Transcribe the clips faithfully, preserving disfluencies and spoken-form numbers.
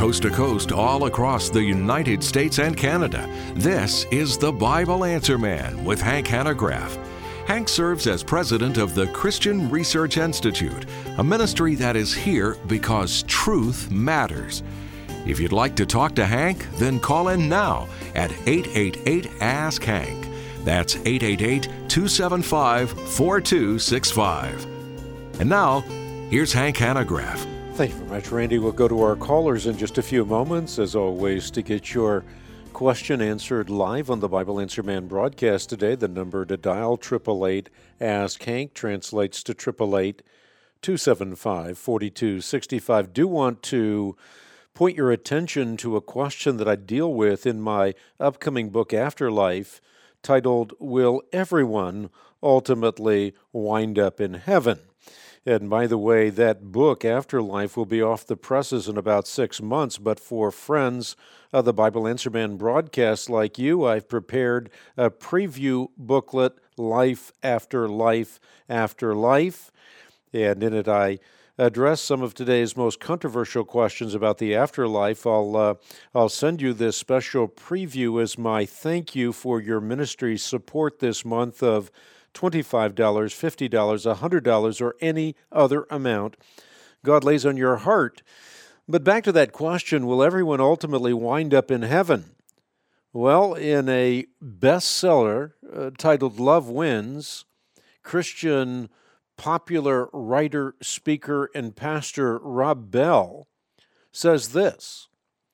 coast to coast all across the United States and Canada. This is the Bible Answer Man with Hank Hanegraaff. Hank serves as president of the Christian Research Institute, a ministry that is here because truth matters. If you'd like to talk to Hank, then call in now at eight eight eight, ask Hank. That's eight eight eight, two seven five, four two six five. And now, here's Hank Hanegraaff. Thank you very much, Randy. We'll go to our callers in just a few moments, as always, to get your question answered live on the Bible Answer Man broadcast today. The number to dial, eight eight eight, ask Hank, translates to eight eight eight, two seven five, four two six five. Do want to point your attention to a question that I deal with in my upcoming book, Afterlife, titled, Will Everyone Ultimately Wind Up in Heaven? And by the way, that book, Afterlife, will be off the presses in about six months, but for friends of the Bible Answer Man broadcast like you, I've prepared a preview booklet, Life After Life After Life, and in it I address some of today's most controversial questions about the afterlife. I'll uh, I'll send you this special preview as my thank you for your ministry's support this month of twenty-five dollars, fifty dollars, one hundred dollars, or any other amount God lays on your heart. But back to that question, will everyone ultimately wind up in heaven? Well, in a bestseller uh, titled Love Wins, Christian popular writer, speaker, and pastor Rob Bell says this: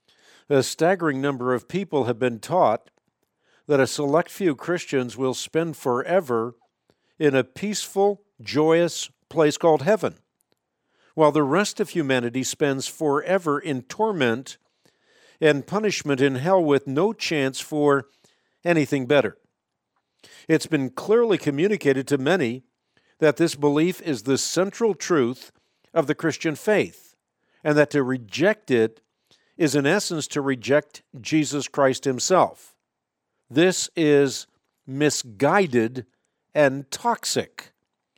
a staggering number of people have been taught that a select few Christians will spend forever in a peaceful, joyous place called heaven, while the rest of humanity spends forever in torment and punishment in hell with no chance for anything better. It's been clearly communicated to many that this belief is the central truth of the Christian faith, and that to reject it is in essence to reject Jesus Christ himself. This is misguided and toxic,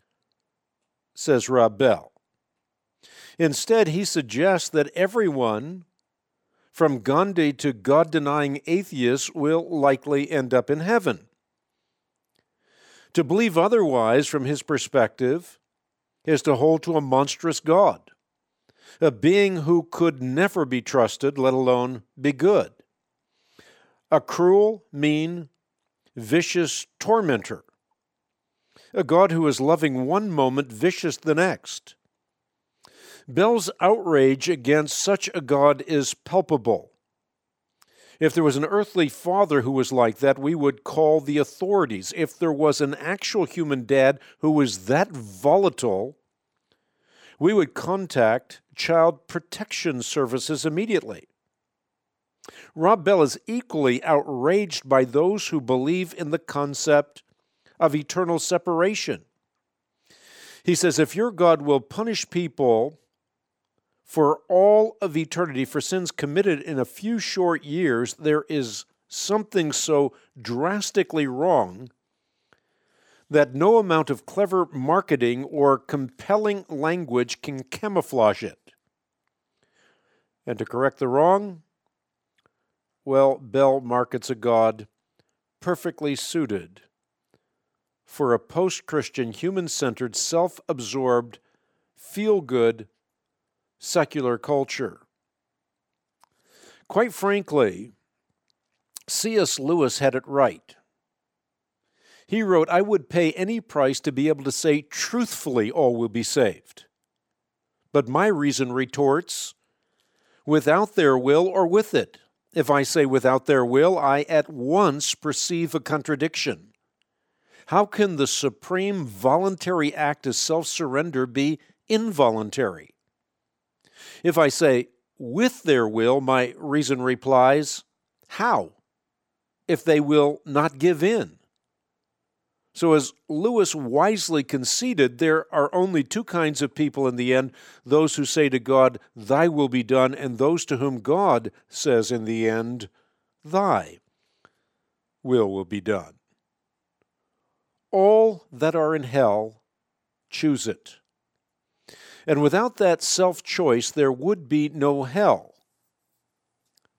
says Rob Bell. Instead, he suggests that everyone, from Gandhi to God-denying atheists, will likely end up in heaven. To believe otherwise, from his perspective, is to hold to a monstrous God, a being who could never be trusted, let alone be good, a cruel, mean, vicious tormentor, a God who is loving one moment, vicious the next. Bell's outrage against such a God is palpable. If there was an earthly father who was like that, we would call the authorities. If there was an actual human dad who was that volatile, we would contact Child Protection Services immediately. Rob Bell is equally outraged by those who believe in the concept of eternal separation. He says, if your God will punish people for all of eternity for sins committed in a few short years, there is something so drastically wrong that no amount of clever marketing or compelling language can camouflage it. And to correct the wrong, well, Bell markets a God perfectly suited for a post-Christian, human-centered, self-absorbed, feel-good, secular culture. Quite frankly, C S Lewis had it right. He wrote, I would pay any price to be able to say truthfully all will be saved. But my reason retorts, without their will or with it. If I say without their will, I at once perceive a contradiction. How can the supreme voluntary act of self-surrender be involuntary? If I say, with their will, my reason replies, how? If they will not give in. So as Lewis wisely conceded, there are only two kinds of people in the end, those who say to God, thy will be done, and those to whom God says in the end, thy will will be done. All that are in hell choose it. And without that self-choice, there would be no hell.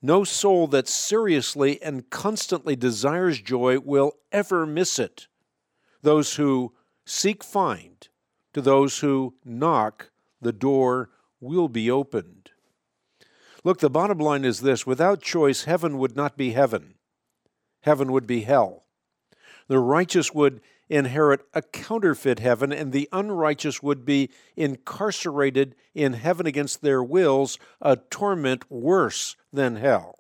No soul that seriously and constantly desires joy will ever miss it. Those who seek find. To those who knock, the door will be opened. Look, the bottom line is this. Without choice, heaven would not be heaven. Heaven would be hell. The righteous would inherit a counterfeit heaven, and the unrighteous would be incarcerated in heaven against their wills, a torment worse than hell.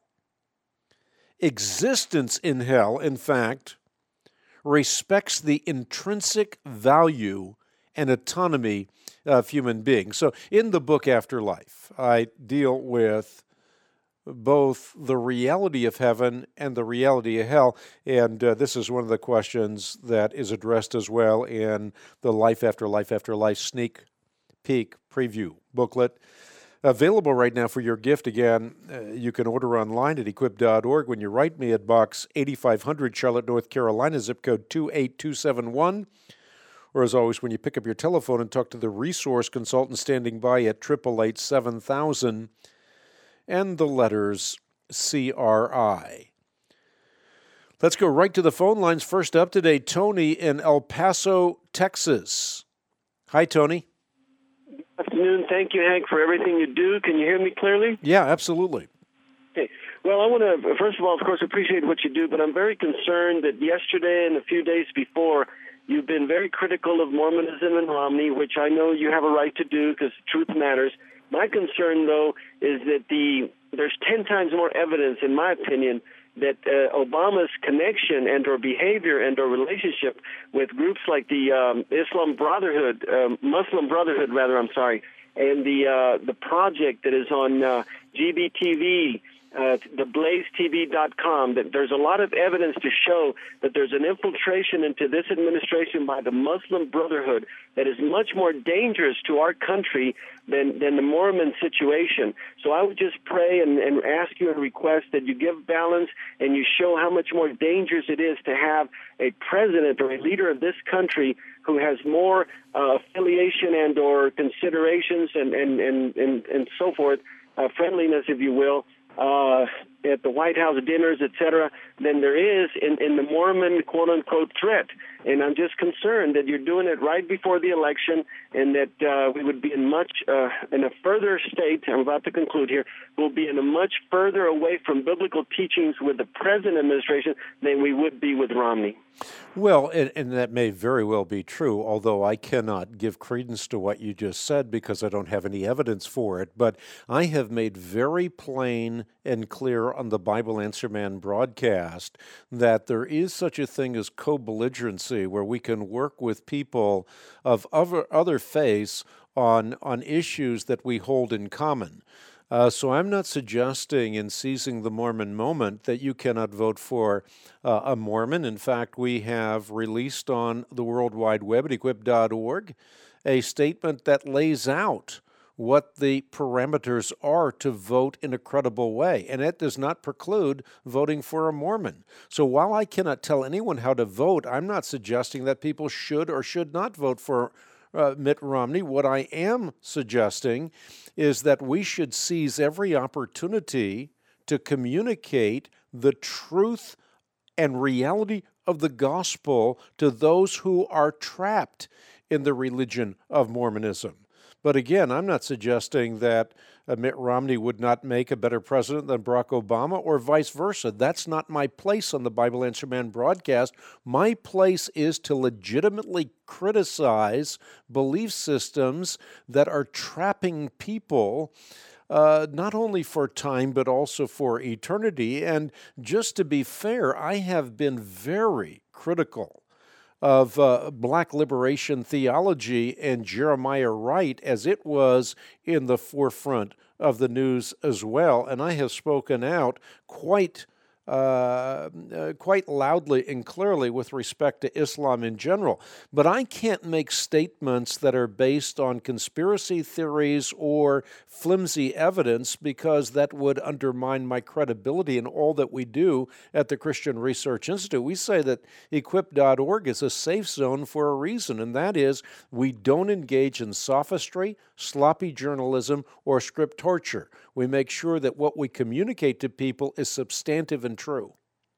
Existence in hell, in fact, respects the intrinsic value and autonomy of human beings. So in the book Afterlife, I deal with both the reality of heaven and the reality of hell, and uh, this is one of the questions that is addressed as well in the Life After Life After Life sneak peek preview booklet. Available right now for your gift. Again, uh, you can order online at equip dot org. When you write me at Box eighty-five hundred, Charlotte, North Carolina, zip code two eight two seven one. Or as always, when you pick up your telephone and talk to the resource consultant standing by at eight eight eight, seven thousand and the letters C R I. Let's go right to the phone lines. First up today, Tony in El Paso, Texas. Hi, Tony. Good afternoon. Thank you, Hank, for everything you do. Can you hear me clearly? Yeah, absolutely. Okay. Well, I want to, first of all, of course, appreciate what you do, but I'm very concerned that yesterday and a few days before, you've been very critical of Mormonism and Romney, which I know you have a right to do because truth matters. My concern, though, is that the there's ten times more evidence, in my opinion, that uh, Obama's connection and or behavior and or relationship with groups like the um, Islam Brotherhood, uh, Muslim Brotherhood, rather, I'm sorry, and the uh, the project that is on uh, G B T V, uh, the blaze T V dot com, that there's a lot of evidence to show that there's an infiltration into this administration by the Muslim Brotherhood that is much more dangerous to our country than, than the Mormon situation. So I would just pray and, and ask you and request that you give balance and you show how much more dangerous it is to have a president or a leader of this country who has more uh, affiliation and or considerations and, and, and, and, and so forth, uh, friendliness, if you will, uh, at the White House dinners, et cetera, than there is in, in the Mormon quote-unquote threat. And I'm just concerned that you're doing it right before the election and that uh, we would be in much, uh, in a further state, I'm about to conclude here, we'll be in a much further away from biblical teachings with the present administration than we would be with Romney. Well, and, and that may very well be true, although I cannot give credence to what you just said because I don't have any evidence for it. But I have made very plain and clear on the Bible Answer Man broadcast that there is such a thing as co-belligerency, where we can work with people of other, other faiths on, on issues that we hold in common. Uh, so I'm not suggesting in seizing the Mormon moment that you cannot vote for uh, a Mormon. In fact, we have released on the World Wide Web at equip dot org a statement that lays out what the parameters are to vote in a credible way, and it does not preclude voting for a Mormon. So while I cannot tell anyone how to vote, I'm not suggesting that people should or should not vote for Uh, Mitt Romney. What I am suggesting is that we should seize every opportunity to communicate the truth and reality of the gospel to those who are trapped in the religion of Mormonism. But again, I'm not suggesting that uh, Mitt Romney would not make a better president than Barack Obama or vice versa. That's not my place on the Bible Answer Man broadcast. My place is to legitimately criticize belief systems that are trapping people Uh, not only for time, but also for eternity. And just to be fair, I have been very critical of uh, black liberation theology and Jeremiah Wright as it was in the forefront of the news as well. And I have spoken out quite Uh, uh, quite loudly and clearly with respect to Islam in general. But I can't make statements that are based on conspiracy theories or flimsy evidence because that would undermine my credibility in all that we do at the Christian Research Institute. We say that equip dot org is a safe zone for a reason, and that is we don't engage in sophistry, sloppy journalism, or script torture. we make sure that what we communicate to people is substantive and true.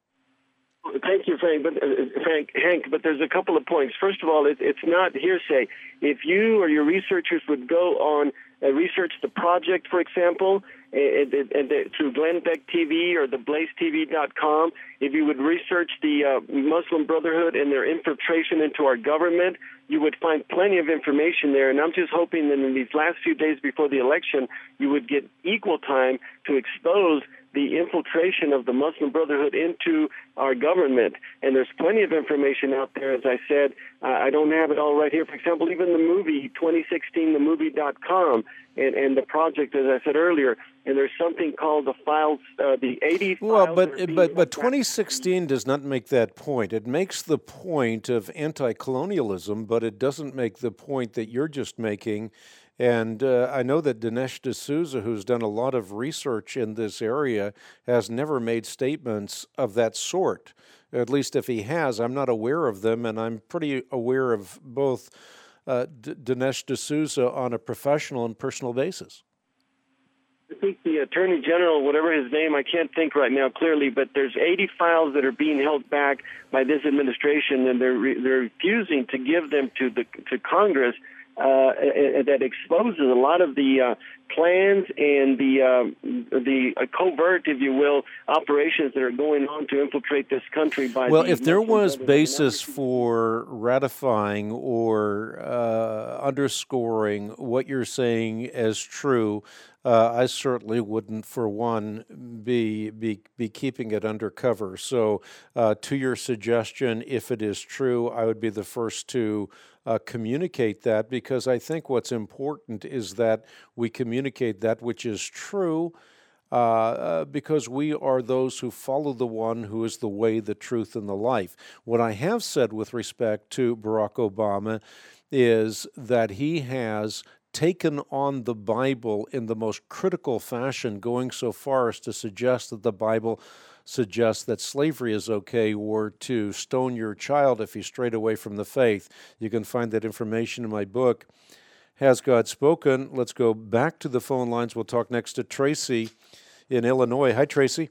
Thank you, Frank. But uh, Frank, Hank, but there's a couple of points. First of all, it, it's not hearsay. If you or your researchers would go on uh, research the project, for example, and, and, and uh, through Glenn Beck T V or the blaze T V dot com, if you would research the uh, Muslim Brotherhood and their infiltration into our government, you would find plenty of information there. And I'm just hoping that in these last few days before the election, you would get equal time to expose the infiltration of the Muslim Brotherhood into our government. And there's plenty of information out there, as I said. Uh, I don't have it all right here. For example, even the movie, twenty sixteen the movie dot com, and, and the project, as I said earlier, and there's something called the files, uh, the eighty well, files. but but but twenty sixteen does not make that point. It makes the point of anti-colonialism, but it doesn't make the point that you're just making. And uh, I know that Dinesh D'Souza, who's done a lot of research in this area, has never made statements of that sort. At least if he has, I'm not aware of them, and I'm pretty aware of both uh, D- Dinesh D'Souza on a professional and personal basis. I think the Attorney General, whatever his name, I can't think right now clearly, but there's eighty files that are being held back by this administration, and they're re- they're refusing to give them to the to Congress. Uh, that exposes a lot of the uh, plans and the uh, the uh, covert, if you will, operations that are going on to infiltrate this country. By well, the if there was Muslim basis for ratifying or uh, underscoring what you're saying as true, uh, I certainly wouldn't, for one, be be be keeping it undercover. So, uh, to your suggestion, if it is true, I would be the first to Uh, communicate that, because I think what's important is that we communicate that which is true, uh, uh, because we are those who follow the one who is the way, the truth, and the life. What I have said with respect to Barack Obama is that he has taken on the Bible in the most critical fashion, going so far as to suggest that the Bible suggests that slavery is okay, or to stone your child if he's strayed away from the faith. You can find that information in my book, Has God Spoken? Let's go back to the phone lines. We'll talk next to Tracy in Illinois. Hi, Tracy.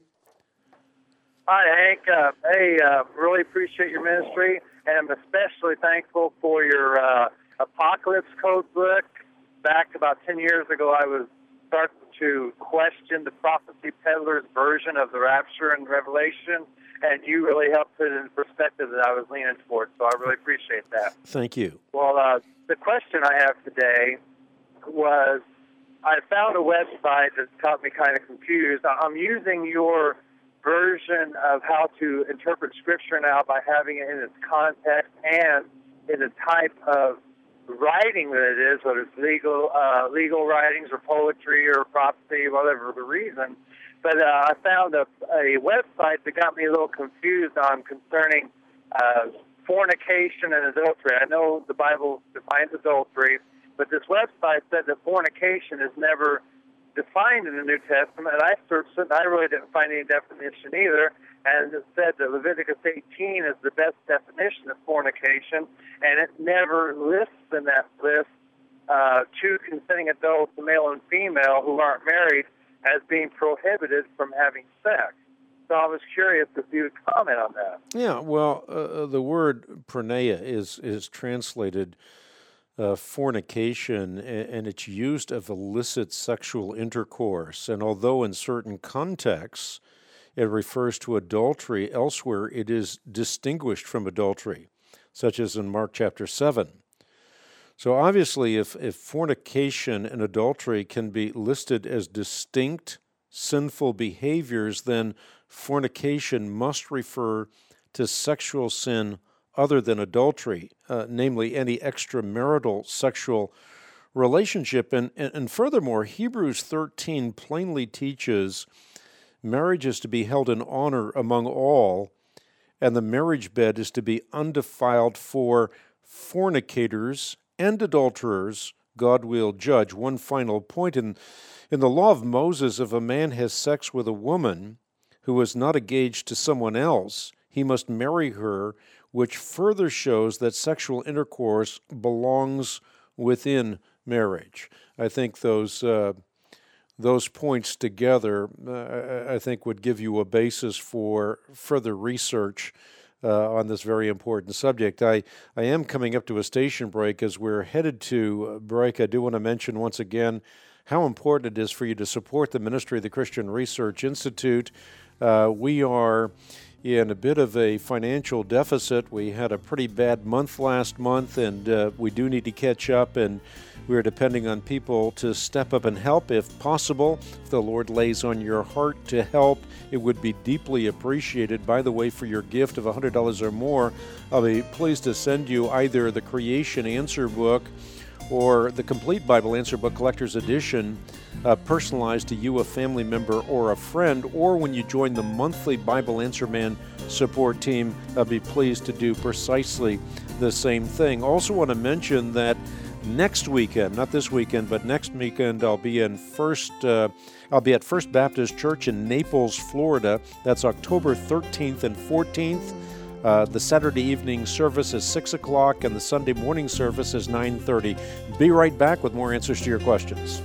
Hi, Hank. Uh, hey, uh, really appreciate your ministry, and I'm especially thankful for your uh, Apocalypse Code book. Back about ten years ago, I was starting to question the prophecy peddler's version of the rapture and Revelation, and you really helped put it in perspective that I was leaning towards, so I really appreciate that. Thank you. Well, uh, the question I have today was, I found a website that's got me kind of confused. I'm using your version of how to interpret Scripture now by having it in its context and in the type of writing that it is, whether it's legal uh, legal writings or poetry or prophecy, whatever the reason. But uh, I found a, a website that got me a little confused on concerning uh, fornication and adultery. I know the Bible defines adultery, but this website said that fornication is never defined in the New Testament, and I searched it, and I really didn't find any definition either, and it said that Leviticus eighteen is the best definition of fornication, and it never lists in that list uh, two consenting adults, male and female, who aren't married, as being prohibited from having sex. So I was curious if you would comment on that. Yeah, well, uh, the word porneia is, is translated Uh, fornication, and it's used of illicit sexual intercourse. And although in certain contexts it refers to adultery, elsewhere it is distinguished from adultery, such as in Mark chapter seven. So obviously, if, if fornication and adultery can be listed as distinct sinful behaviors, then fornication must refer to sexual sin other than adultery, uh, namely any extramarital sexual relationship. And, and, and furthermore, Hebrews thirteen plainly teaches marriage is to be held in honor among all, and the marriage bed is to be undefiled, for fornicators and adulterers God will judge. One final point. In, in the law of Moses, if a man has sex with a woman who is not engaged to someone else, he must marry her, which further shows that sexual intercourse belongs within marriage. I think those uh, those points together, uh, I think would give you a basis for further research uh, on this very important subject. I, I am coming up to a station break. As we're headed to break, I do want to mention once again how important it is for you to support the ministry of the Christian Research Institute. Uh, we are in a bit of a financial deficit. We had a pretty bad month last month, and uh, we do need to catch up, and we're depending on people to step up and help if possible. If the Lord lays on your heart to help, it would be deeply appreciated. By the way, for your gift of one hundred dollars or more, I'll be pleased to send you either the Creation Answer Book or the Complete Bible Answer Book Collector's Edition, uh, personalized to you, a family member, or a friend. Or when you join the monthly Bible Answer Man support team, I'll be pleased to do precisely the same thing. Also want to mention that next weekend, not this weekend, but next weekend, I'll be in First. Uh, I'll be at First Baptist Church in Naples, Florida. That's October thirteenth and fourteenth. Uh, the Saturday evening service is six o'clock, and the Sunday morning service is nine thirty. Be right back with more answers to your questions.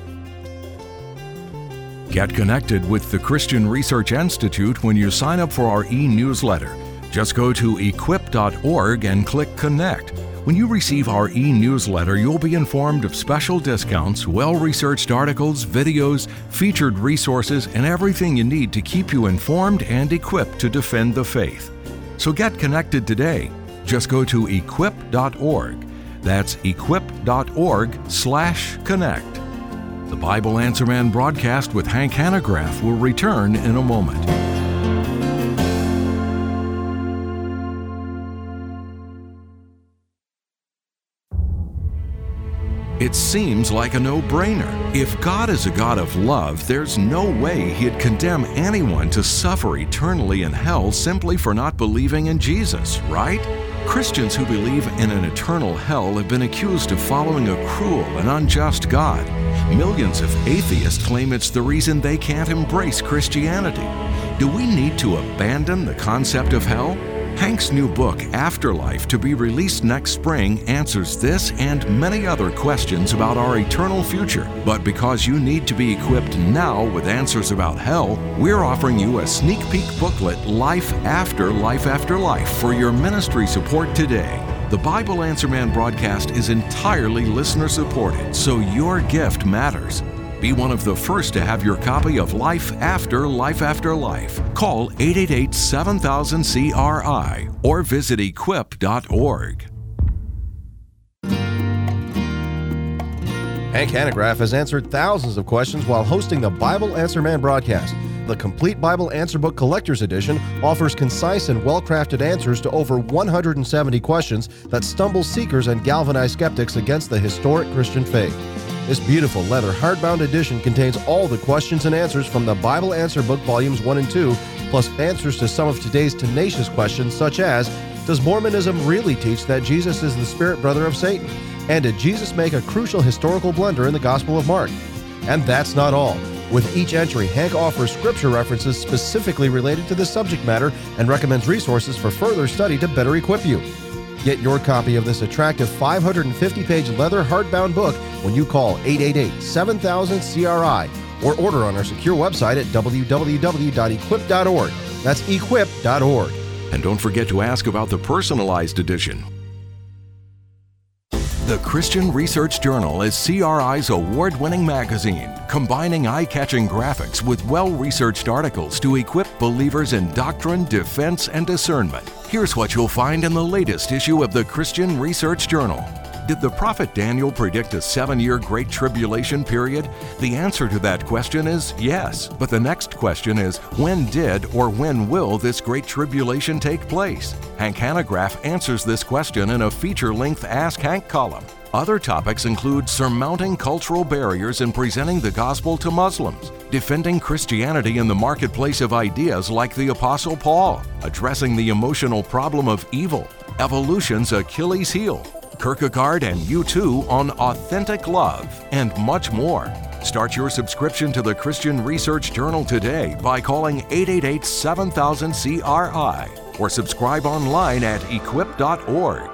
Get connected with the Christian Research Institute when you sign up for our e-newsletter. Just go to equip dot org and click Connect. When you receive our e-newsletter, you'll be informed of special discounts, well-researched articles, videos, featured resources, and everything you need to keep you informed and equipped to defend the faith. So get connected today. Just go to equip dot org. That's equip dot org slash connect. The Bible Answer Man broadcast with Hank Hanegraaff will return in a moment. It seems like a no-brainer. If God is a God of love, there's no way He'd condemn anyone to suffer eternally in hell simply for not believing in Jesus, right? Christians who believe in an eternal hell have been accused of following a cruel and unjust God. Millions of atheists claim it's the reason they can't embrace Christianity. Do we need to abandon the concept of hell? Hank's new book, Afterlife, to be released next spring, answers this and many other questions about our eternal future. But because you need to be equipped now with answers about hell, we're offering you a sneak peek booklet, Life After Life After Life, for your ministry support today. The Bible Answer Man broadcast is entirely listener-supported, so your gift matters. Be one of the first to have your copy of Life After Life After Life. Call eight eight eight, seven thousand, C R I or visit equip dot org. Hank Hanegraaff has answered thousands of questions while hosting the Bible Answer Man broadcast. The Complete Bible Answer Book Collector's Edition offers concise and well-crafted answers to over one hundred seventy questions that stumble seekers and galvanize skeptics against the historic Christian faith. This beautiful leather hardbound edition contains all the questions and answers from the Bible Answer Book Volumes one and two, plus answers to some of today's tenacious questions such as, does Mormonism really teach that Jesus is the spirit brother of Satan? And did Jesus make a crucial historical blunder in the Gospel of Mark? And that's not all. With each entry, Hank offers scripture references specifically related to the subject matter and recommends resources for further study to better equip you. Get your copy of this attractive five hundred fifty page leather hardbound book when you call eight eight eight, seven thousand, C R I or order on our secure website at w w w dot equip dot org. That's equip dot org. And don't forget to ask about the personalized edition. The Christian Research Journal is C R I's award-winning magazine, combining eye-catching graphics with well-researched articles to equip believers in doctrine, defense, and discernment. Here's what you'll find in the latest issue of the Christian Research Journal. Did the prophet Daniel predict a seven-year Great Tribulation period? The answer to that question is yes. But the next question is, when did or when will this Great Tribulation take place? Hank Hanegraaff answers this question in a feature-length Ask Hank column. Other topics include surmounting cultural barriers and presenting the gospel to Muslims, defending Christianity in the marketplace of ideas like the Apostle Paul, addressing the emotional problem of evil, evolution's Achilles heel, Kierkegaard and U two on authentic love, and much more. Start your subscription to the Christian Research Journal today by calling eight eight eight, seven thousand, C R I or subscribe online at equip dot org.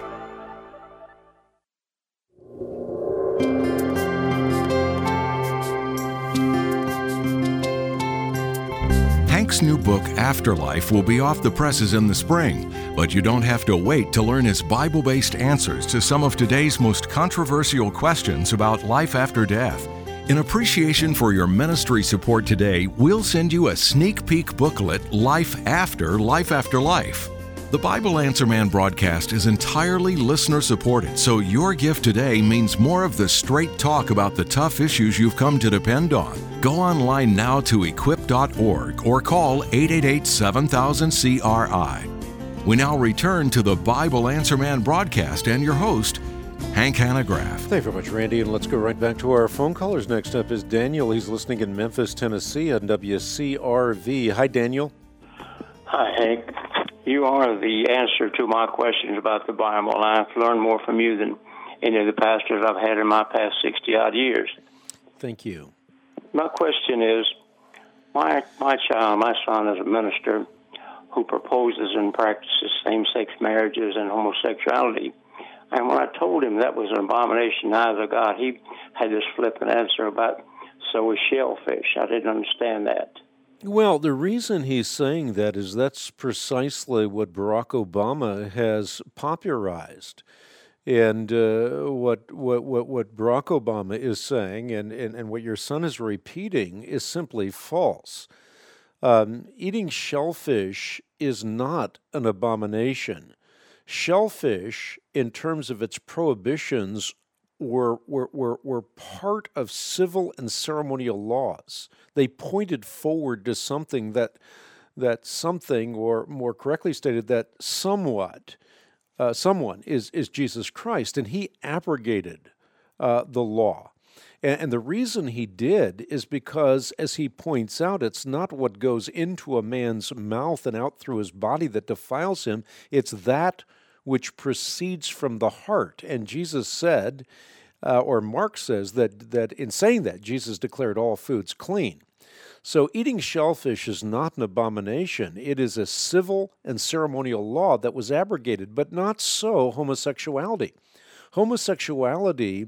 Hank's new book, Afterlife, will be off the presses in the spring, but you don't have to wait to learn his Bible-based answers to some of today's most controversial questions about life after death. In appreciation for your ministry support today, we'll send you a sneak peek booklet, Life After Life After Life. The Bible Answer Man broadcast is entirely listener-supported, so your gift today means more of the straight talk about the tough issues you've come to depend on. Go online now to equip dot org or call eight eight eight, seven thousand, C R I. We now return to the Bible Answer Man broadcast and your host, Hank Hanegraaff. Thank you very much, Randy, and let's go right back to our phone callers. Next up is Daniel. He's listening in Memphis, Tennessee on W C R V. Hi, Daniel. Hi, Hank. You are the answer to my questions about the Bible, and I've learned more from you than any of the pastors I've had in my past sixty-odd years. Thank you. My question is, my my child, my son is a minister who proposes and practices same-sex marriages and homosexuality. And when I told him that was an abomination in the eyes of God, he had this flippant answer about, so is shellfish. I didn't understand that. Well, the reason he's saying that is that's precisely what Barack Obama has popularized. And uh, what, what what what Barack Obama is saying and, and, and what your son is repeating is simply false. Um, eating shellfish is not an abomination. Shellfish, in terms of its prohibitions, were, were, were, were part of civil and ceremonial laws. They pointed forward to something that, that something, or more correctly stated, that somewhat, uh, someone is, is Jesus Christ, and he abrogated uh, the law. And, and the reason he did is because, as he points out, it's not what goes into a man's mouth and out through his body that defiles him, it's that which proceeds from the heart. And Jesus said, uh, or Mark says, that, that in saying that, Jesus declared all foods clean. So eating shellfish is not an abomination. It is a civil and ceremonial law that was abrogated, but not so homosexuality. Homosexuality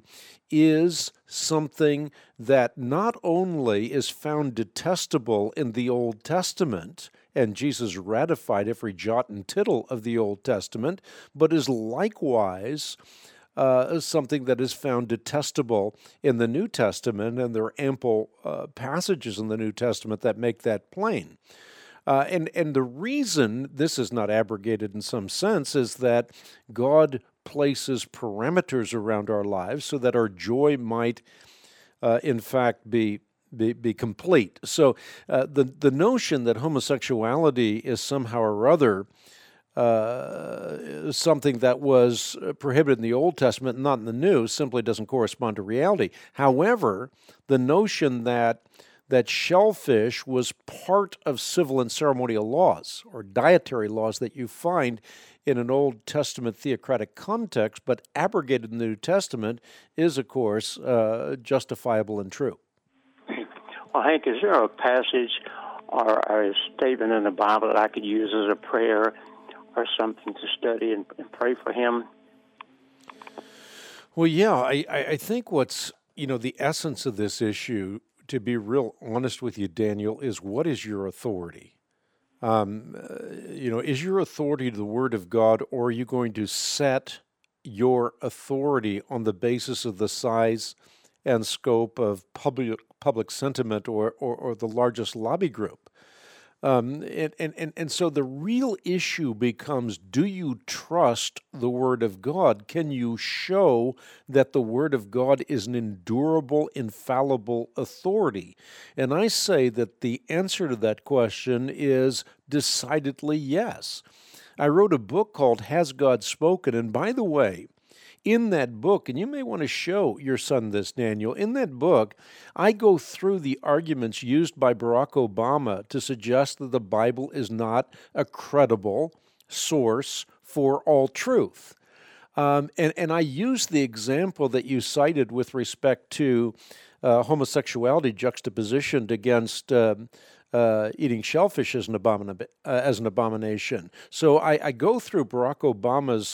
is something that not only is found detestable in the Old Testament, and Jesus ratified every jot and tittle of the Old Testament, but is likewise uh, something that is found detestable in the New Testament, and there are ample uh, passages in the New Testament that make that plain. Uh, and, and the reason this is not abrogated in some sense is that God places parameters around our lives so that our joy might, uh, in fact, be Be, be complete. So uh, the the notion that homosexuality is somehow or other uh, something that was prohibited in the Old Testament, not in the New, simply doesn't correspond to reality. However, the notion that that shellfish was part of civil and ceremonial laws or dietary laws that you find in an Old Testament theocratic context, but abrogated in the New Testament, is, of course, uh, justifiable and true. Well, Hank, is there a passage or, or a statement in the Bible that I could use as a prayer or something to study and, and pray for him? Well, yeah, I, I think what's, you know, the essence of this issue, to be real honest with you, Daniel, is what is your authority? Um, uh, you know, is your authority the Word of God, or are you going to set your authority on the basis of the size and scope of public public sentiment or, or, or the largest lobby group? Um, and, and, and so the real issue becomes, do you trust the Word of God? Can you show that the Word of God is an endurable, infallible authority? And I say that the answer to that question is decidedly yes. I wrote a book called Has God Spoken? And by the way, in that book, and you may want to show your son this, Daniel, in that book, I go through the arguments used by Barack Obama to suggest that the Bible is not a credible source for all truth. Um, and, and I use the example that you cited with respect to uh, homosexuality juxtapositioned against uh, uh, eating shellfish as an, abomina- uh, as an abomination. So I, I go through Barack Obama's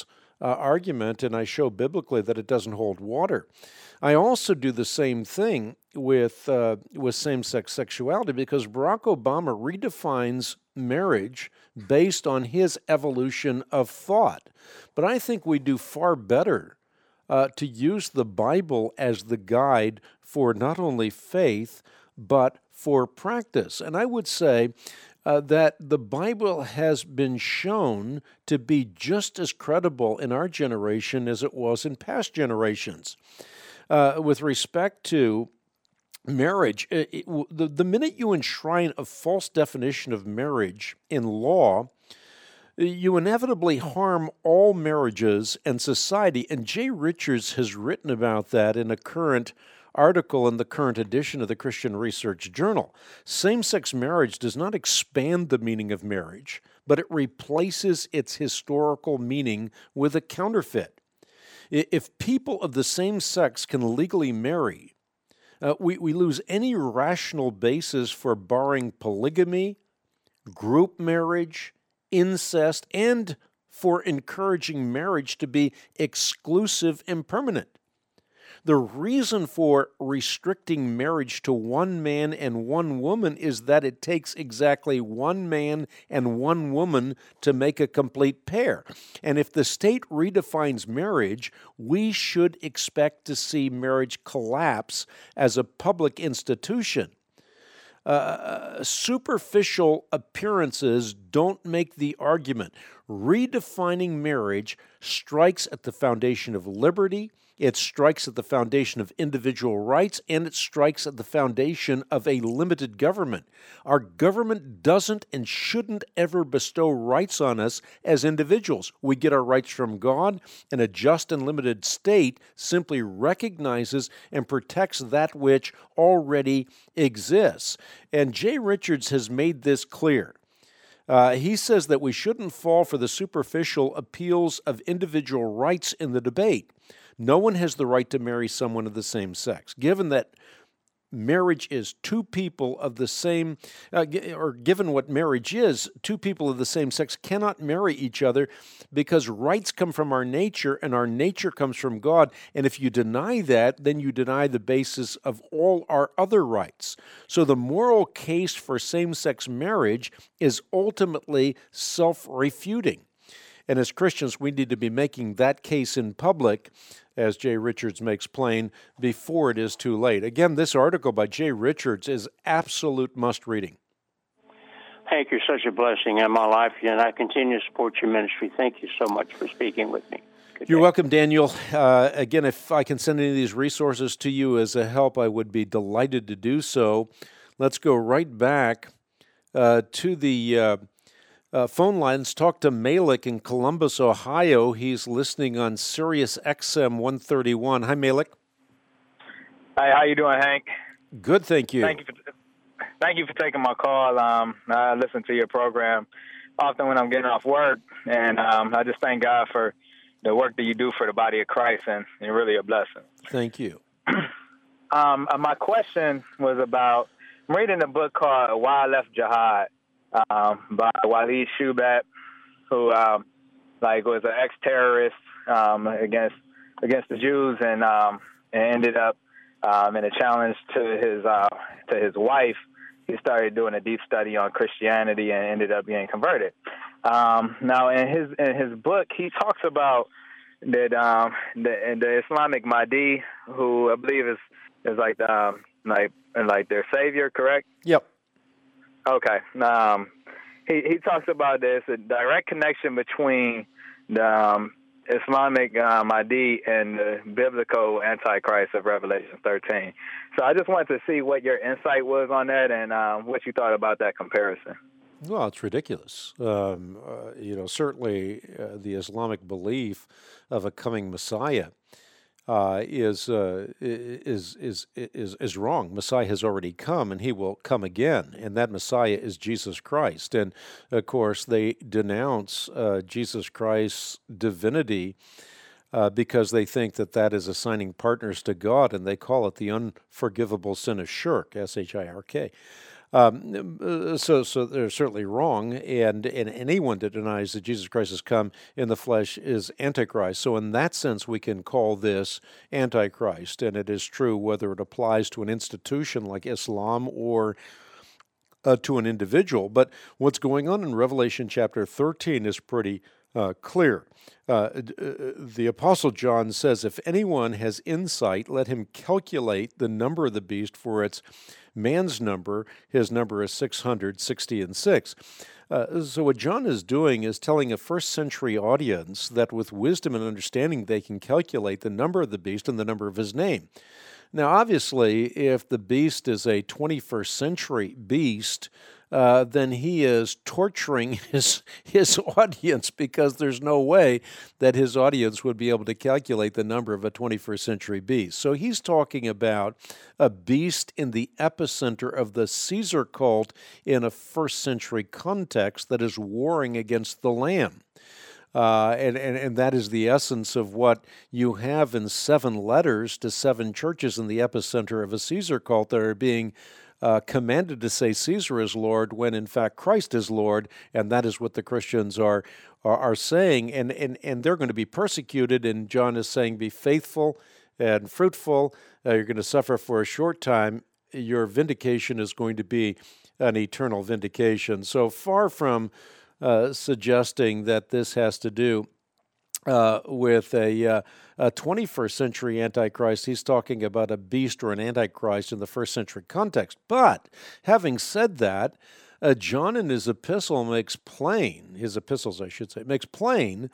uh, argument, and I show biblically that it doesn't hold water. I also do the same thing with uh, with same-sex sexuality because Barack Obama redefines marriage based on his evolution of thought. But I think we do far better uh, to use the Bible as the guide for not only faith, but for practice. And I would say uh, that the Bible has been shown to be just as credible in our generation as it was in past generations. Uh, with respect to marriage, it, it, the, the minute you enshrine a false definition of marriage in law, you inevitably harm all marriages and society. And Jay Richards has written about that in a current article in the current edition of the Christian Research Journal. Same-sex marriage does not expand the meaning of marriage, but it replaces its historical meaning with a counterfeit. If people of the same sex can legally marry, uh, we, we lose any rational basis for barring polygamy, group marriage, incest, and for encouraging marriage to be exclusive and permanent. The reason for restricting marriage to one man and one woman is that it takes exactly one man and one woman to make a complete pair. And if the state redefines marriage, we should expect to see marriage collapse as a public institution. Uh, superficial appearances don't make the argument. Redefining marriage strikes at the foundation of liberty, it strikes at the foundation of individual rights, and it strikes at the foundation of a limited government. Our government doesn't and shouldn't ever bestow rights on us as individuals. We get our rights from God, and a just and limited state simply recognizes and protects that which already exists. And Jay Richards has made this clear. Uh, he says that we shouldn't fall for the superficial appeals of individual rights in the debate. No one has the right to marry someone of the same sex. Given that marriage is two people of the same, uh, or given what marriage is, two people of the same sex cannot marry each other because rights come from our nature and our nature comes from God. And if you deny that, then you deny the basis of all our other rights. So the moral case for same-sex marriage is ultimately self-refuting. And as Christians, we need to be making that case in public, as Jay Richards makes plain, before it is too late. Again, this article by Jay Richards is absolute must-reading. Hank, you're such a blessing in my life, and I continue to support your ministry. Thank you so much for speaking with me. Good You're day. welcome, Daniel. Uh, again, if I can send any of these resources to you as a help, I would be delighted to do so. Let's go right back uh, to the Uh, Uh, phone lines. Talk to Malik in Columbus, Ohio. He's listening on Sirius X M one thirty-one. Hi, Malik. Hey, how you doing, Hank? Good, thank you. Thank you for thank you for taking my call. Um, I listen to your program often when I'm getting off work, and um, I just thank God for the work that you do for the body of Christ, and you're really a blessing. Thank you. um, my question was about, I'm reading a book called Why I Left Jihad. Um, by Walid Shoebat, who um, like was an ex-terrorist um, against against the Jews, and um, and ended up um, in a challenge to his uh, to his wife. He started doing a deep study on Christianity and ended up being converted. Um, now, in his in his book, he talks about that um, the, the Islamic Mahdi, who I believe is is like the, um, like like their savior, correct? Yep. Okay. Um, he, he talks about there's a direct connection between the um, Islamic uh, Mahdi and the biblical Antichrist of Revelation thirteen. So I just wanted to see what your insight was on that and um, what you thought about that comparison. Well, it's ridiculous. Um, uh, you know, certainly uh, the Islamic belief of a coming Messiah Uh, is, uh, is is is is wrong. Messiah has already come, and he will come again, and that Messiah is Jesus Christ. And of course, they denounce uh, Jesus Christ's divinity uh, because they think that that is assigning partners to God, and they call it the unforgivable sin of shirk, S H I R K. Um, so, so they're certainly wrong, and, and anyone that denies that Jesus Christ has come in the flesh is Antichrist. So in that sense, we can call this Antichrist, and it is true whether it applies to an institution like Islam or uh, to an individual. But what's going on in Revelation chapter thirteen is pretty Uh, clear. Uh, the Apostle John says, if anyone has insight, let him calculate the number of the beast, for its man's number, his number is six hundred sixty and six. Uh, so what John is doing is telling a first century audience that with wisdom and understanding they can calculate the number of the beast and the number of his name. Now, obviously, if the beast is a twenty-first century beast, Uh, then he is torturing his his audience, because there's no way that his audience would be able to calculate the number of a twenty-first century beast. So he's talking about a beast in the epicenter of the Caesar cult in a first century context that is warring against the Lamb. Uh, and, and, and that is the essence of what you have in seven letters to seven churches in the epicenter of a Caesar cult that are being Uh, commanded to say Caesar is Lord when in fact Christ is Lord, and that is what the Christians are are, are saying, and, and and they're going to be persecuted, and John is saying, be faithful and fruitful, uh, you're going to suffer for a short time, your vindication is going to be an eternal vindication. So far from uh, suggesting that this has to do Uh, with a, uh, a twenty-first century Antichrist. He's talking about a beast or an Antichrist in the first century context. But having said that, uh, John in his epistle makes plain, his epistles I should say, makes plain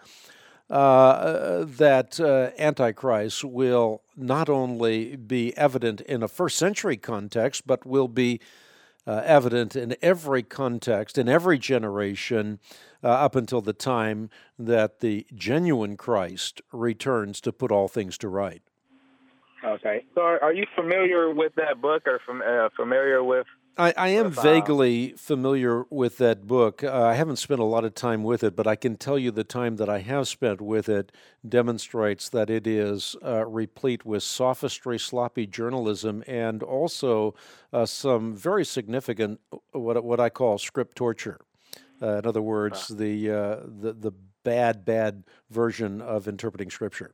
uh, that uh, Antichrist will not only be evident in a first century context, but will be uh, evident in every context, in every generation, Uh, up until the time that the genuine Christ returns to put all things to right. Okay. So are, are you familiar with that book, or from, uh, familiar with? I, I am with, uh, vaguely familiar with that book. Uh, I haven't spent a lot of time with it, but I can tell you the time that I have spent with it demonstrates that it is uh, replete with sophistry, sloppy journalism, and also uh, some very significant, what what I call script torture. Uh, in other words, the, uh, the the bad, bad version of interpreting Scripture.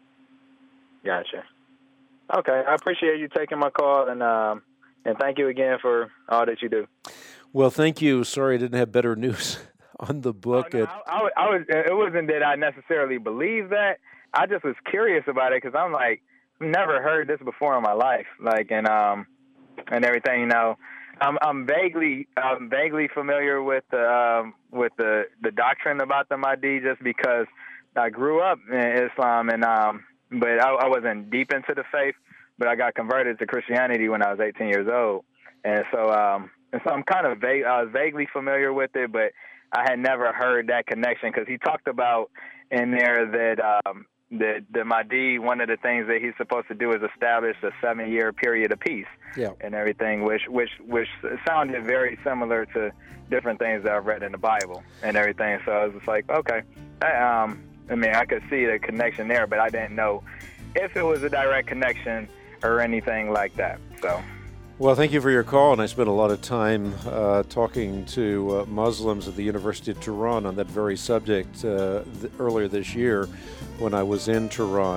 Gotcha. Okay, I appreciate you taking my call, and um, and thank you again for all that you do. Well, thank you. Sorry I didn't have better news on the book. Oh, no, it, I, I, I was. It wasn't that I necessarily believe that. I just was curious about it, because I'm like, I've never heard this before in my life, like, and um, and everything, you know. I'm, I'm vaguely, I'm vaguely familiar with the um, with the, the doctrine about the Mahdi, just because I grew up in Islam, and um, but I, I wasn't deep into the faith. But I got converted to Christianity when I was eighteen years old, and so um, and so I'm kind of vague. I was vaguely familiar with it, but I had never heard that connection, because he talked about in there that um, that the Mahdi, one of the things that he's supposed to do is establish a seven-year period of peace, yeah. and everything, which which which sounded very similar to different things that I've read in the Bible and everything. So I was just like, okay, I, um, I mean, I could see the connection there, but I didn't know if it was a direct connection or anything like that. So. Well, thank you for your call, and I spent a lot of time uh, talking to uh, Muslims at the University of Tehran on that very subject uh, th- earlier this year when I was in Tehran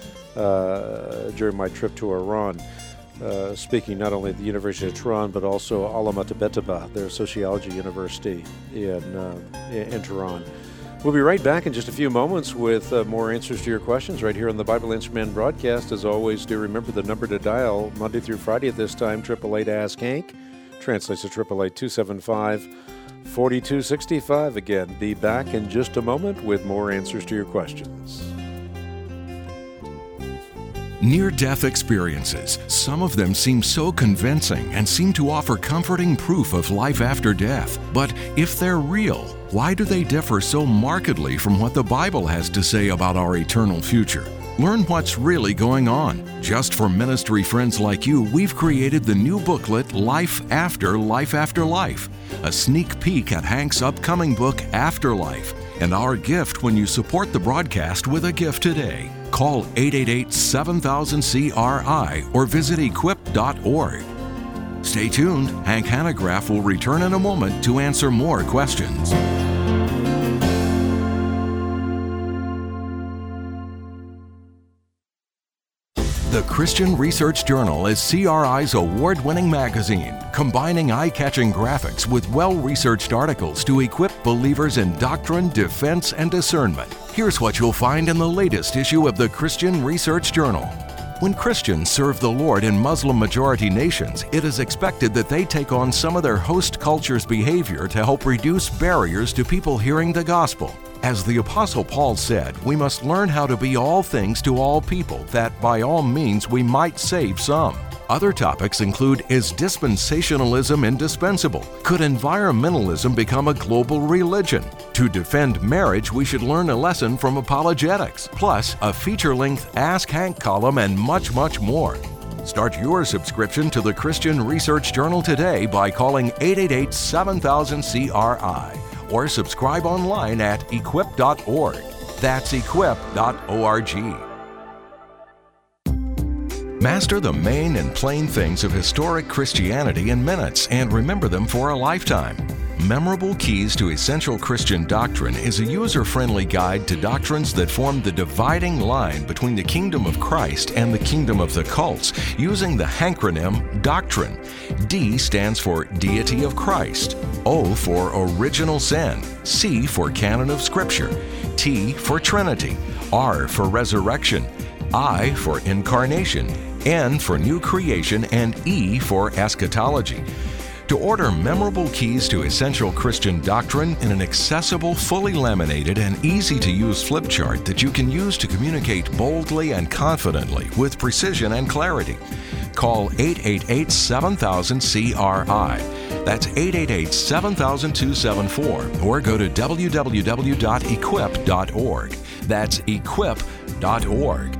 uh, during my trip to Iran, uh, speaking not only at the University of Tehran, but also Alamat Betaba, their sociology university in, uh, in, in Tehran. We'll be right back in just a few moments with uh, more answers to your questions right here on the Bible Answer Man broadcast. As always, do remember the number to dial Monday through Friday at this time, eight eight eight Ask Hank. Translates to eight eight eight, two seven five, four two six five. Again, be back in just a moment with more answers to your questions. Near-death experiences. Some of them seem so convincing and seem to offer comforting proof of life after death. But if they're real, why do they differ so markedly from what the Bible has to say about our eternal future? Learn what's really going on. Just for ministry friends like you, we've created the new booklet, Life After Life After Life, a sneak peek at Hank's upcoming book, Afterlife, and our gift when you support the broadcast with a gift today. Call eight eight eight, seven thousand, C R I or visit equip dot org. Stay tuned. Hank Hanegraaff will return in a moment to answer more questions. The Christian Research Journal is C R I's award-winning magazine, combining eye-catching graphics with well-researched articles to equip believers in doctrine, defense, and discernment. Here's what you'll find in the latest issue of the Christian Research Journal. When Christians serve the Lord in Muslim-majority nations, it is expected that they take on some of their host culture's behavior to help reduce barriers to people hearing the gospel. As the Apostle Paul said, we must learn how to be all things to all people, that by all means we might save some. Other topics include, is dispensationalism indispensable? Could environmentalism become a global religion? To defend marriage, we should learn a lesson from apologetics, plus a feature-length Ask Hank column and much, much more. Start your subscription to the Christian Research Journal today by calling eight eight eight, seven thousand, C R I. Or subscribe online at equip dot org. That's equip dot org. Master the main and plain things of historic Christianity in minutes and remember them for a lifetime. Memorable Keys to Essential Christian Doctrine is a user-friendly guide to doctrines that form the dividing line between the kingdom of Christ and the kingdom of the cults, using the hankronym Doctrine. D stands for Deity of Christ, O for Original Sin, C for Canon of Scripture, T for Trinity, R for Resurrection, I for Incarnation, N for New Creation, and E for Eschatology. To order Memorable Keys to Essential Christian Doctrine in an accessible, fully laminated, and easy-to-use flip chart that you can use to communicate boldly and confidently with precision and clarity, call eight eight eight, seven thousand, C R I. That's eight eight eight, seven thousand, two seven four, or go to w w w dot equip dot org. That's equip dot org.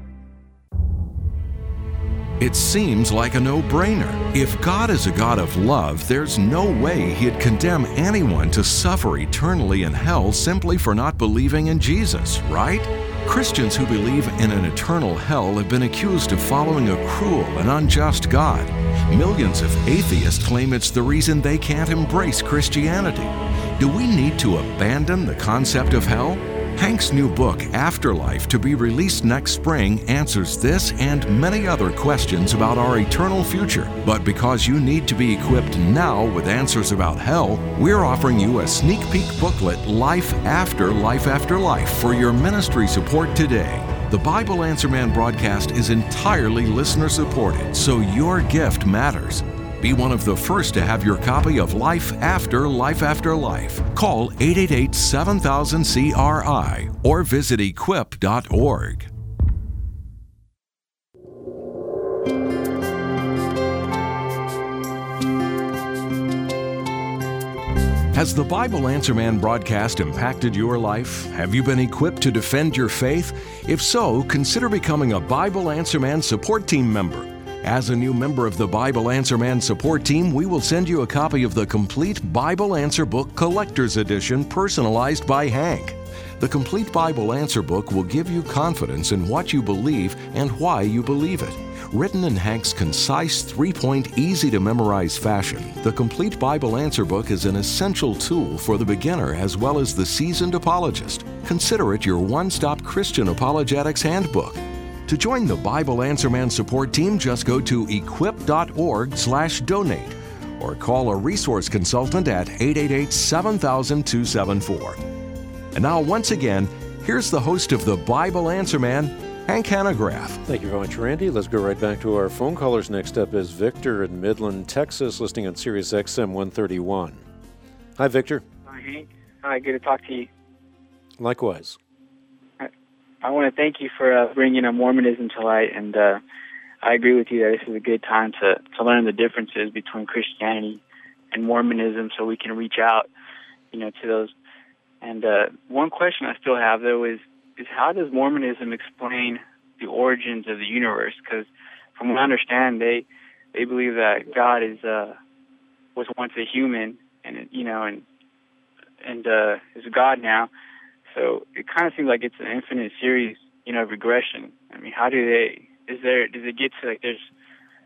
It seems like a no-brainer. If God is a God of love, there's no way He'd condemn anyone to suffer eternally in hell simply for not believing in Jesus, right? Christians who believe in an eternal hell have been accused of following a cruel and unjust God. Millions of atheists claim it's the reason they can't embrace Christianity. Do we need to abandon the concept of hell? Hank's new book, Afterlife, to be released next spring, answers this and many other questions about our eternal future. But because you need to be equipped now with answers about hell, we're offering you a sneak peek booklet, Life After Life After Life, for your ministry support today. The Bible Answer Man broadcast is entirely listener-supported, so your gift matters. Be one of the first to have your copy of Life After Life After Life. Call eight eight eight, seven thousand, C R I or visit equip dot org. Has the Bible Answer Man broadcast impacted your life? Have you been equipped to defend your faith? If so, consider becoming a Bible Answer Man support team member. As a new member of the Bible Answer Man support team, we will send you a copy of the complete Bible Answer Book Collector's Edition, personalized by Hank. The complete Bible Answer Book will give you confidence in what you believe and why you believe it. Written in Hank's concise, three-point, easy-to-memorize fashion, the complete Bible Answer Book is an essential tool for the beginner as well as the seasoned apologist. Consider it your one-stop Christian apologetics handbook. To join the Bible Answer Man support team, just go to equip dot org slash donate or call a resource consultant at eight eight eight, seven thousand, two seven four. And now, once again, here's the host of the Bible Answer Man, Hank Hanegraaff. Thank you very much, Randy. Let's go right back to our phone callers. Next up is Victor in Midland, Texas, listening on Sirius X M one thirty-one. Hi, Victor. Hi, Hank. Hi, good to talk to you. Likewise. I want to thank you for uh, bringing uh, Mormonism to light, and uh, I agree with you that this is a good time to, to learn the differences between Christianity and Mormonism so we can reach out, you know, to those. And uh, one question I still have, though, is, is how does Mormonism explain the origins of the universe? Because from what I understand, they they believe that God is uh, was once a human, and you know, and and uh, is a God now. So it kind of seems like it's an infinite series, you know, of regression. I mean, how do they? Is there? Does it get to like there's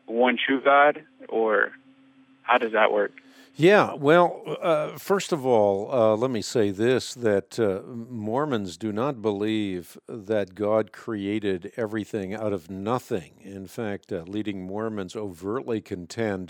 one true God, or how does that work? Yeah, well, uh, first of all, uh, let me say this, that uh, Mormons do not believe that God created everything out of nothing. In fact, uh, leading Mormons overtly contend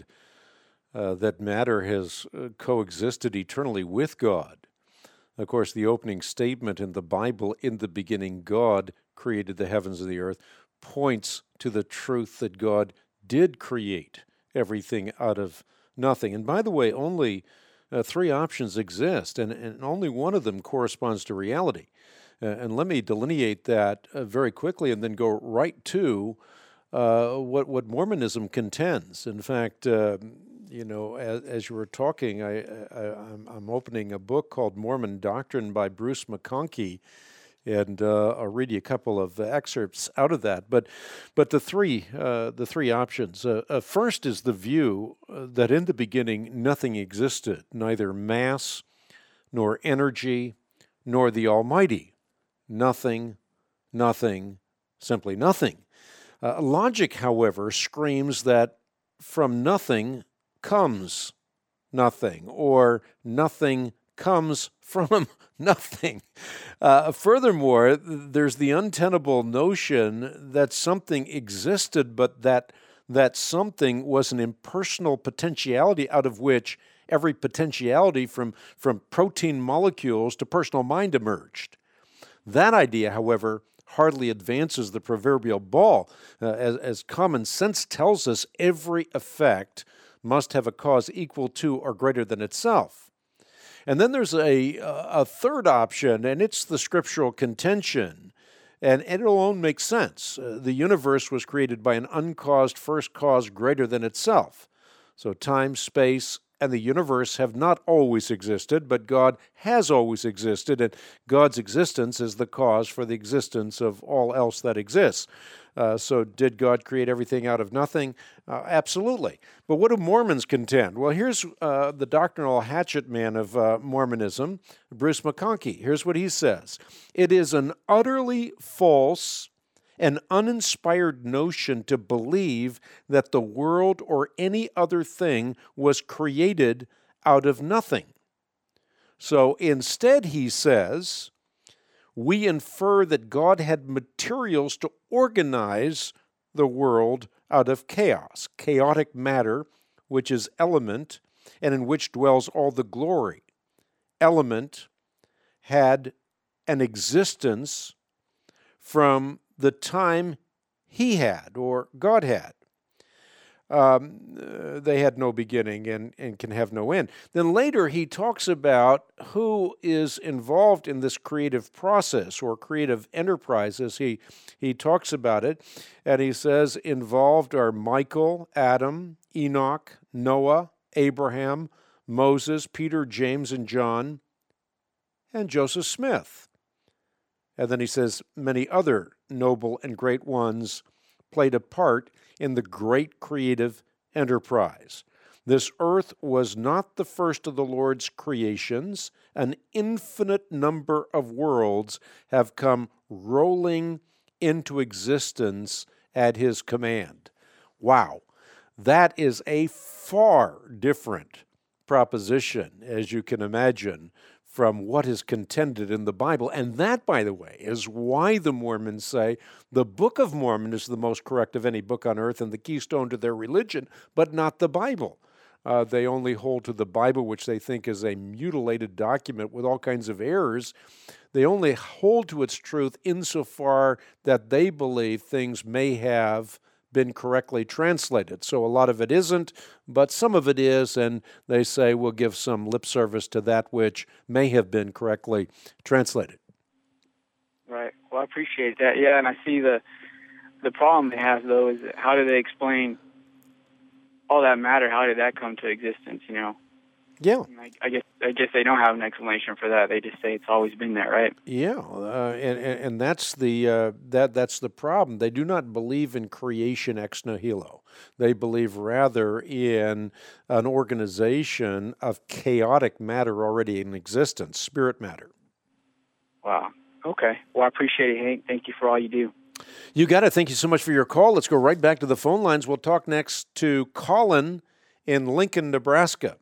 uh, that matter has uh, coexisted eternally with God. Of course, the opening statement in the Bible, "In the beginning God created the heavens and the earth," points to the truth that God did create everything out of nothing. And by the way, only uh, three options exist, and, and only one of them corresponds to reality. Uh, and let me delineate that uh, very quickly and then go right to uh, what, what Mormonism contends. In fact, uh, you know, as, as you were talking, I, I, I'm, I'm opening a book called Mormon Doctrine by Bruce McConkie, and uh, I'll read you a couple of excerpts out of that. But, but the three, uh, the three options. Uh, uh, first is the view uh, that in the beginning nothing existed, neither mass, nor energy, nor the Almighty. Nothing, nothing, simply nothing. Uh, logic, however, screams that from nothing comes nothing, or nothing comes from nothing. Uh, furthermore, there's the untenable notion that something existed, but that that something was an impersonal potentiality out of which every potentiality from, from protein molecules to personal mind emerged. That idea, however, hardly advances the proverbial ball. Uh, as, as common sense tells us, every effect must have a cause equal to or greater than itself. And then there's a, a third option, and it's the scriptural contention, and it alone makes sense. Uh, the universe was created by an uncaused first cause greater than itself. So time, space, and the universe have not always existed, but God has always existed, and God's existence is the cause for the existence of all else that exists. Uh, so did God create everything out of nothing? Uh, absolutely. But what do Mormons contend? Well, here's uh, the doctrinal hatchet man of uh, Mormonism, Bruce McConkie. Here's what he says. It is an utterly false and uninspired notion to believe that the world or any other thing was created out of nothing. So instead, he says, we infer that God had materials to organize the world out of chaos, chaotic matter, which is element, and in which dwells all the glory. Element had an existence from the time he had, or God had. Um, uh, they had no beginning and, and can have no end. Then later he talks about who is involved in this creative process or creative enterprises. He, he talks about it, and he says involved are Michael, Adam, Enoch, Noah, Abraham, Moses, Peter, James, and John, and Joseph Smith. And then he says many other noble and great ones played a part in the great creative enterprise. This earth was not the first of the Lord's creations. An infinite number of worlds have come rolling into existence at his command. Wow, that is a far different proposition, as you can imagine, from what is contended in the Bible. And that, by the way, is why the Mormons say the Book of Mormon is the most correct of any book on earth and the keystone to their religion, but not the Bible. Uh, they only hold to the Bible, which they think is a mutilated document with all kinds of errors. They only hold to its truth insofar that they believe things may have been correctly translated. So a lot of it isn't, but some of it is, and they say we'll give some lip service to that which may have been correctly translated. Right. Well, I appreciate that. Yeah, and I see the the problem they have, though, is how do they explain all that matter? How did that come to existence, you know? Yeah. I, I guess I guess they don't have an explanation for that. They just say it's always been there, right? Yeah, uh, and, and and that's the uh, that that's the problem. They do not believe in creation ex nihilo. They believe rather in an organization of chaotic matter already in existence, spirit matter. Wow. Okay. Well, I appreciate it, Hank. Thank you for all you do. You got it. Thank you so much for your call. Let's go right back to the phone lines. We'll talk next to Colin in Lincoln, Nebraska.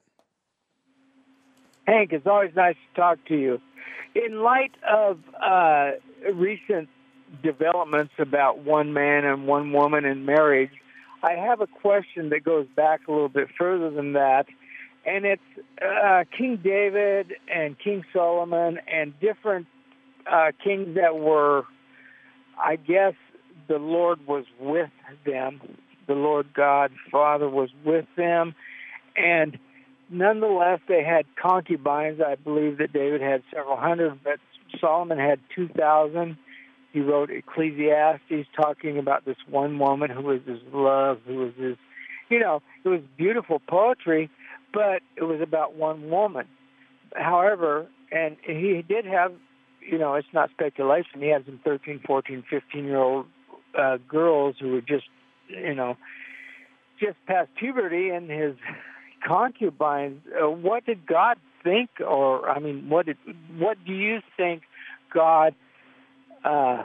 Hank, it's always nice to talk to you. In light of uh, recent developments about one man and one woman in marriage, I have a question that goes back a little bit further than that, and it's uh, King David and King Solomon and different uh, kings that were, I guess, the Lord was with them. The Lord God, Father, was with them, and nonetheless, they had concubines. I believe that David had several hundred, but Solomon had two thousand. He wrote Ecclesiastes talking about this one woman who was his love, who was his, you know, it was beautiful poetry, but it was about one woman. However, and he did have, you know, it's not speculation, he had some thirteen, fourteen, fifteen-year-old uh, girls who were just, you know, just past puberty, and his concubines. Uh, what did God think, or I mean, what did what do you think God? Uh,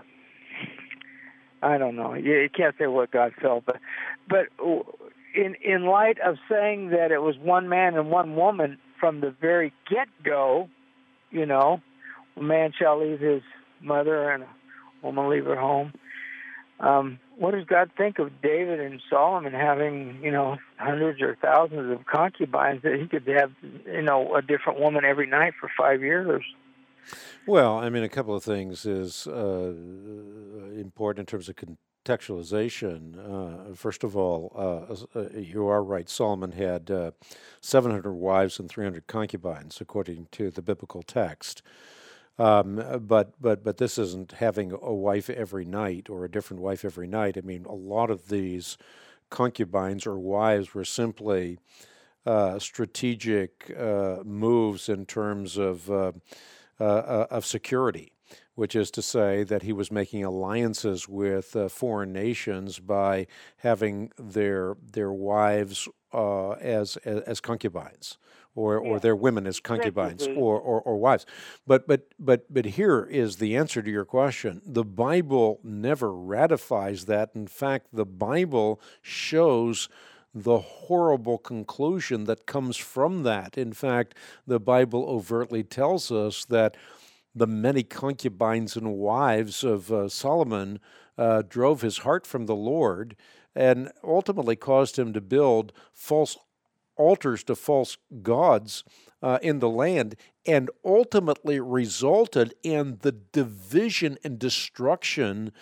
I don't know. You, you can't say what God felt, but but in in light of saying that it was one man and one woman from the very get go, you know, a man shall leave his mother and a woman leave her home. Um, what does God think of David and Solomon having, you know, hundreds or thousands of concubines that he could have, you know, a different woman every night for five years? Well, I mean, a couple of things is uh, important in terms of contextualization. Uh, first of all, uh, you are right. Solomon had uh, seven hundred wives and three hundred concubines, according to the biblical text. Um, but but but this isn't having a wife every night or a different wife every night. I mean, a lot of these concubines or wives were simply uh, strategic uh, moves in terms of uh, uh, of security, which is to say that he was making alliances with uh, foreign nations by having their their wives uh, as, as as concubines. Or, yeah. or their women as concubines or, or, or wives. But but but but here is the answer to your question. The Bible never ratifies that. In fact, the Bible shows the horrible conclusion that comes from that. In fact, the Bible overtly tells us that the many concubines and wives of uh, Solomon uh, drove his heart from the Lord and ultimately caused him to build false altars to false gods uh, in the land, and ultimately resulted in the division and destruction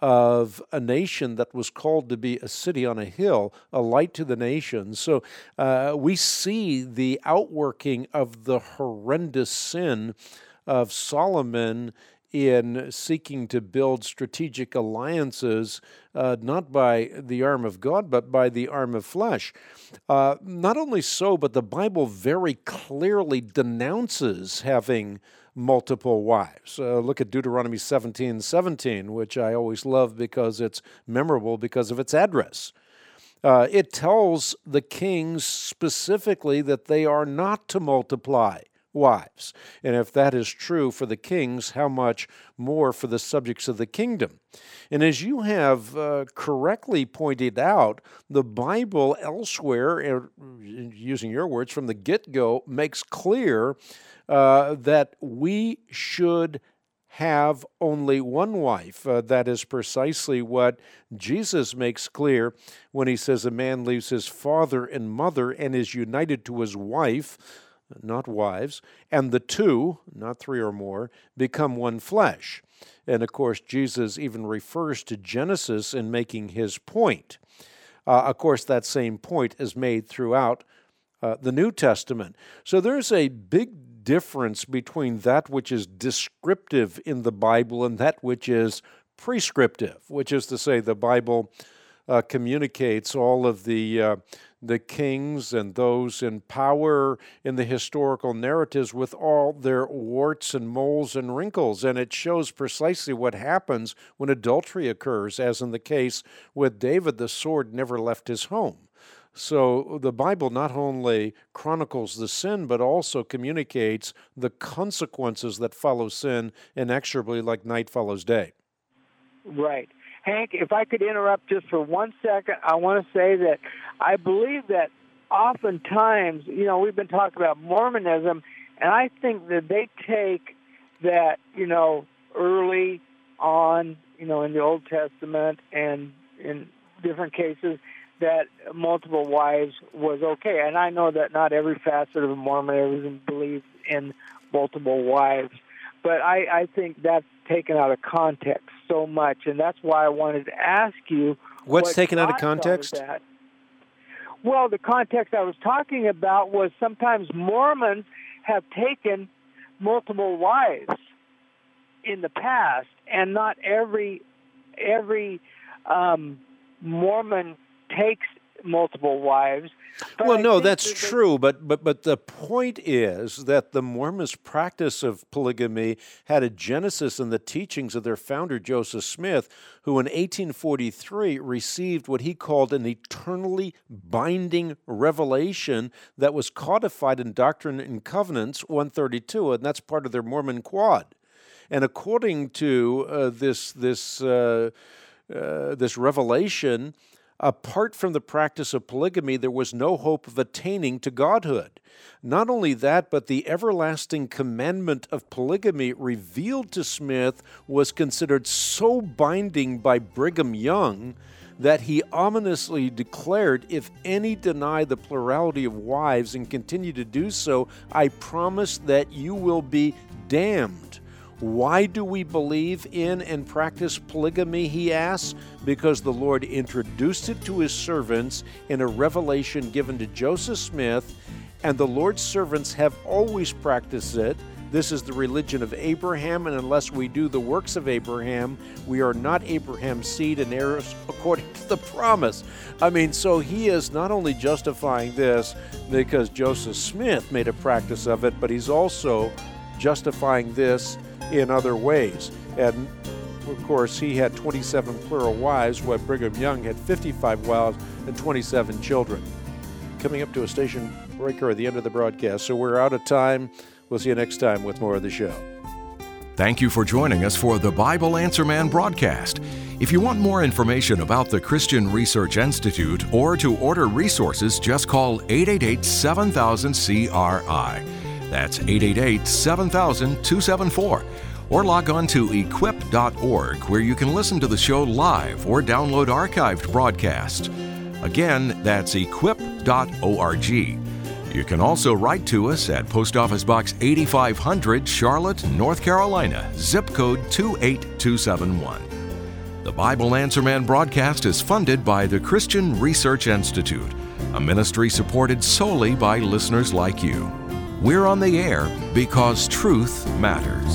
of a nation that was called to be a city on a hill, a light to the nations. So uh, we see the outworking of the horrendous sin of Solomon in seeking to build strategic alliances, uh, not by the arm of God, but by the arm of flesh. Uh, not only so, but the Bible very clearly denounces having multiple wives. Uh, look at Deuteronomy seventeen seventeen, which I always love because it's memorable because of its address. Uh, it tells the kings specifically that they are not to multiply wives. And if that is true for the kings, how much more for the subjects of the kingdom? And as you have uh, correctly pointed out, the Bible elsewhere, using your words, from the get-go, makes clear uh, that we should have only one wife. Uh, that is precisely what Jesus makes clear when he says a man leaves his father and mother and is united to his wife, not wives, and the two, not three or more, become one flesh. And of course, Jesus even refers to Genesis in making his point. Uh, of course, that same point is made throughout uh, the New Testament. So there's a big difference between that which is descriptive in the Bible and that which is prescriptive, which is to say the Bible uh, communicates all of the uh, the kings and those in power in the historical narratives with all their warts and moles and wrinkles. And it shows precisely what happens when adultery occurs, as in the case with David, the sword never left his home. So the Bible not only chronicles the sin, but also communicates the consequences that follow sin inexorably like night follows day. Right. Hank, if I could interrupt just for one second, I want to say that I believe that oftentimes, you know, we've been talking about Mormonism, and I think that they take that, you know, early on, you know, in the Old Testament and in different cases, that multiple wives was okay. And I know that not every facet of Mormonism believes in multiple wives, but I, I think that's taken out of context so much, and that's why I wanted to ask you. What's what taken out of God context? thought of that. Well, the context I was talking about was sometimes Mormons have taken multiple wives in the past, and not every every um, Mormon takes multiple wives. But Well, I no, think that's that they- true, but, but but the point is that the Mormons' practice of polygamy had a genesis in the teachings of their founder, Joseph Smith, who in eighteen forty-three received what he called an eternally binding revelation that was codified in Doctrine and Covenants one thirty-two, and that's part of their Mormon Quad. And according to uh, this this uh, uh, this revelation, apart from the practice of polygamy, there was no hope of attaining to godhood. Not only that, but the everlasting commandment of polygamy revealed to Smith was considered so binding by Brigham Young that he ominously declared, if any deny the plurality of wives and continue to do so, I promise that you will be damned. Why do we believe in and practice polygamy, he asks? Because the Lord introduced it to his servants in a revelation given to Joseph Smith, and the Lord's servants have always practiced it. This is the religion of Abraham, and unless we do the works of Abraham, we are not Abraham's seed and heirs according to the promise. I mean, so he is not only justifying this because Joseph Smith made a practice of it, but he's also justifying this in other ways. And of course, he had twenty-seven plural wives, while Brigham Young had fifty-five wives and twenty-seven children. Coming up to a station breaker at the end of the broadcast, so we're out of time. We'll see you next time with more of the show. Thank you for joining us for the Bible Answer Man broadcast. If you want more information about the Christian Research Institute or to order resources, just call eight eight eight, seven thousand, C R I. That's eight eight eight, seven thousand, two seven four. Or log on to equip dot org, where you can listen to the show live or download archived broadcasts. Again, that's equip dot org. You can also write to us at Post Office Box eighty-five hundred, Charlotte, North Carolina, zip code two eight two seven one. The Bible Answer Man broadcast is funded by the Christian Research Institute, a ministry supported solely by listeners like you. We're on the air because truth matters.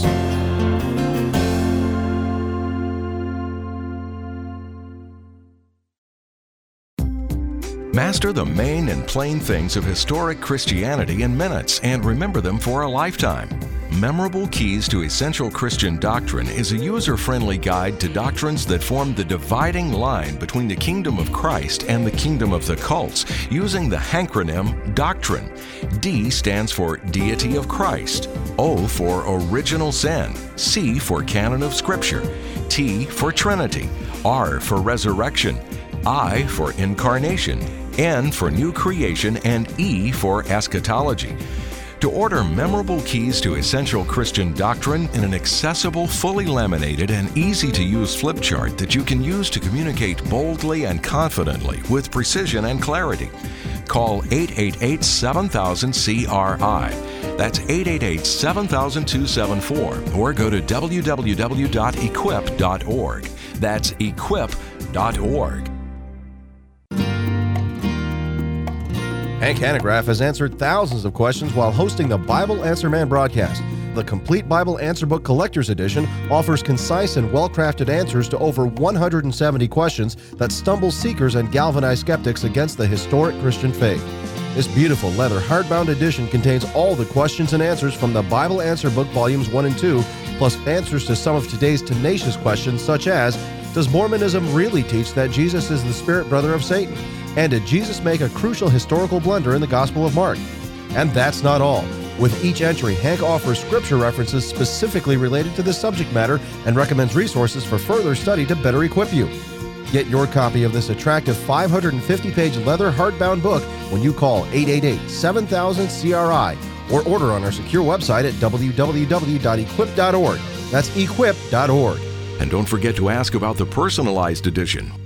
Master the main and plain things of historic Christianity in minutes and remember them for a lifetime. Memorable Keys to Essential Christian Doctrine is a user-friendly guide to doctrines that form the dividing line between the kingdom of Christ and the kingdom of the cults, using the hancronym Doctrine. D stands for Deity of Christ, O for Original Sin, C for Canon of Scripture, T for Trinity, R for Resurrection, I for Incarnation, N for New Creation, and E for Eschatology. To order Memorable Keys to Essential Christian Doctrine in an accessible, fully laminated, and easy-to-use flip chart that you can use to communicate boldly and confidently with precision and clarity, call eight eight eight, seven thousand, C R I. That's eight eight eight, seven thousand, two seven four, or go to w w w dot equip dot org. That's equip dot org. Hank Hanegraaff has answered thousands of questions while hosting the Bible Answer Man broadcast. The Complete Bible Answer Book Collector's Edition offers concise and well-crafted answers to over one hundred seventy questions that stumble seekers and galvanize skeptics against the historic Christian faith. This beautiful leather hardbound edition contains all the questions and answers from the Bible Answer Book Volumes one and two, plus answers to some of today's tenacious questions such as, does Mormonism really teach that Jesus is the spirit brother of Satan? And did Jesus make a crucial historical blunder in the Gospel of Mark? And that's not all. With each entry, Hank offers scripture references specifically related to the subject matter and recommends resources for further study to better equip you. Get your copy of this attractive five hundred fifty page leather hardbound book when you call eight eight eight, seven thousand, C R I or order on our secure website at w w w dot equip dot org. That's equip dot org. And don't forget to ask about the personalized edition.